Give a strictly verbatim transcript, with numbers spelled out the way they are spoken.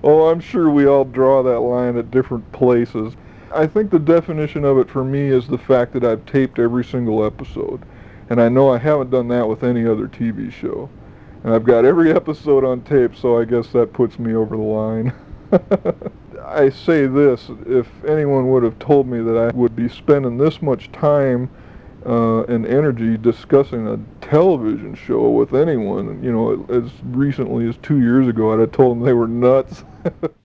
Oh, I'm sure we all draw that line at different places. I think the definition of it for me is the fact that I've taped every single episode. And I know I haven't done that with any other T V show. And I've got every episode on tape, so I guess that puts me over the line. I say this, if anyone would have told me that I would be spending this much time uh, and energy discussing a television show with anyone, you know, as recently as two years ago, I'd have told them they were nuts.